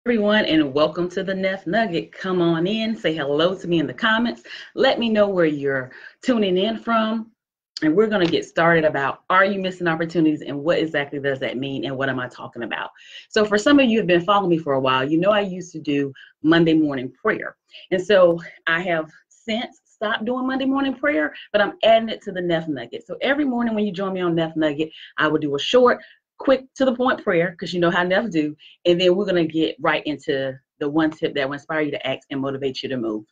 Everyone, and welcome to the Nef Nugget. Come on in, say hello to me in the comments. Let me know where you're tuning in from. And we're going to get started about, are you missing opportunities, and what exactly does that mean, and what am I talking about? So for some of you who have been following me for a while, you know I used to do Monday morning prayer. And so I have since stopped doing Monday morning prayer, but I'm adding it to the Nef Nugget. So every morning when you join me on Nef Nugget, I will do a short, quick to the point prayer, because you know how Nef do, and then we're going to get right into the one tip that will inspire you to act and motivate you to move.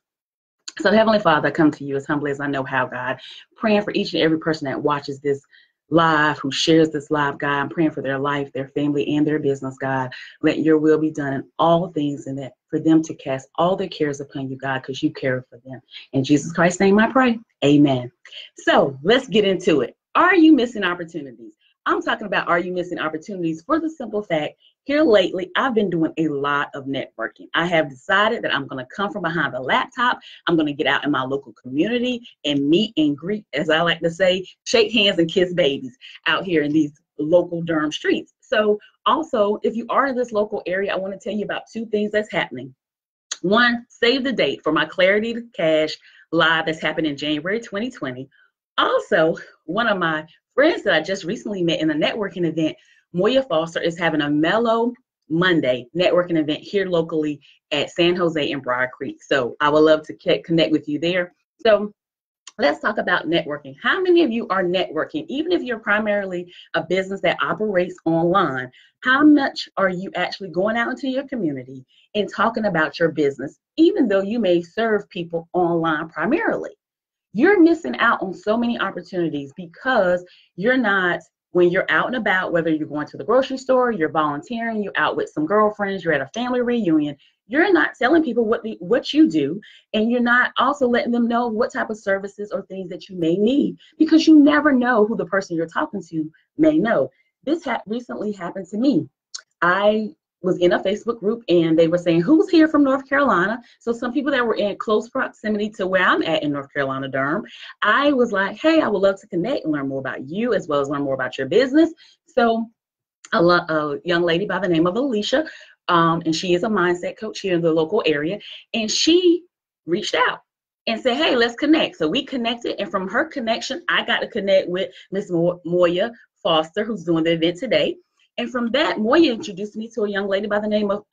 So Heavenly Father, I come to you as humbly as I know how, God, praying for each and every person that watches this live, who shares this live, God. I'm praying for their life, their family, and their business, God. Let your will be done in all things, and that for them to cast all their cares upon you, God, because you care for them. In Jesus Christ's name I pray, amen. So let's get into it. Are you missing opportunities? I'm talking about, are you missing opportunities, for the simple fact, here lately, I've been doing a lot of networking. I have decided that I'm going to come from behind the laptop. I'm going to get out in my local community and meet and greet, as I like to say, shake hands and kiss babies out here in these local Durham streets. So also, if you are in this local area, I want to tell you about two things that's happening. One, save the date for my Clarity to Cash live that's happening in January 2020. Also, one of my friends that I just recently met in a networking event, Moya Foster, is having a Mellow Monday networking event here locally at San Jose and Briar Creek. So I would love to connect with you there. So let's talk about networking. How many of you are networking? Even if you're primarily a business that operates online, how much are you actually going out into your community and talking about your business, even though you may serve people online primarily? You're missing out on so many opportunities because you're not, when you're out and about, whether you're going to the grocery store, you're volunteering, you're out with some girlfriends, you're at a family reunion, you're not telling people what you do, and you're not also letting them know what type of services or things that you may need, because you never know who the person you're talking to may know. This recently happened to me. I was in a Facebook group, and they were saying, who's here from North Carolina? So some people that were in close proximity to where I'm at in North Carolina, Durham, I was like, hey, I would love to connect and learn more about you, as well as learn more about your business. So a young lady by the name of Alicia, and she is a mindset coach here in the local area, and she reached out and said, hey, let's connect. So we connected, and from her connection, I got to connect with Miss Moya Foster, who's doing the event today. And from that, Moya introduced me to a young lady by the name of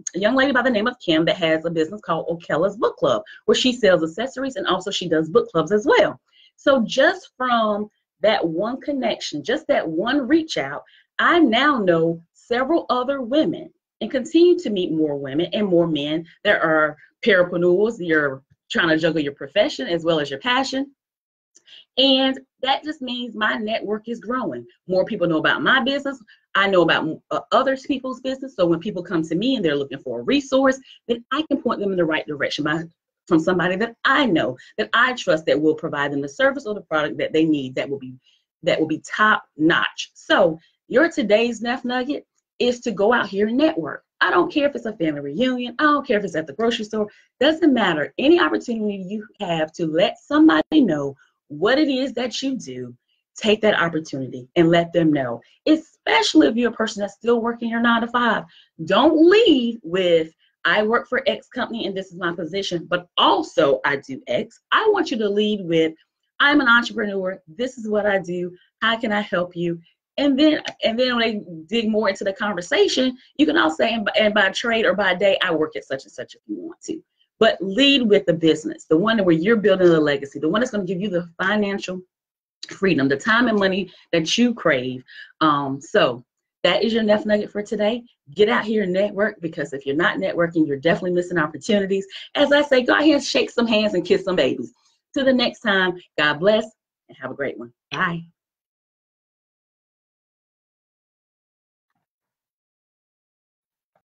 Kim, that has a business called Okella's Book Club, where she sells accessories, and also she does book clubs as well. So just from that one connection, just that one reach out, I now know several other women, and continue to meet more women and more men that are parapreneurs. You're trying to juggle your profession as well as your passion. And that just means my network is growing. More people know about my business. I know about other people's business. So when people come to me and they're looking for a resource, then I can point them in the right direction from somebody that I know, that I trust, that will provide them the service or the product that they need, that will be top notch. So your today's Nef Nugget is to go out here and network. I don't care if it's a family reunion. I don't care if it's at the grocery store. Doesn't matter. Any opportunity you have to let somebody know what it is that you do, take that opportunity and let them know, especially if you're a person that's still working your 9-to-5. Don't lead with, I work for X company and this is my position, but also I do X. I want you to lead with, I'm an entrepreneur. This is what I do. How can I help you? And then when they dig more into the conversation, you can also say, and by trade or by day, I work at such and such if you want to. But lead with the business, the one where you're building a legacy, the one that's going to give you the financial freedom, the time and money that you crave. So that is your Nef Nugget for today. Get out here and network, because if you're not networking, you're definitely missing opportunities. As I say, go out here and shake some hands and kiss some babies. Till the next time, God bless and have a great one. Bye.